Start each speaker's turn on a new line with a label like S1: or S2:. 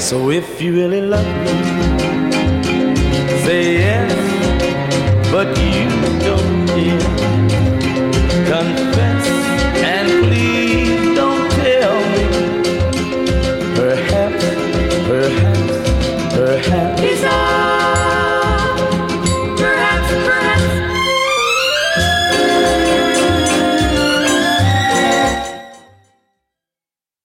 S1: So if you really love me, say yes, but you don't care.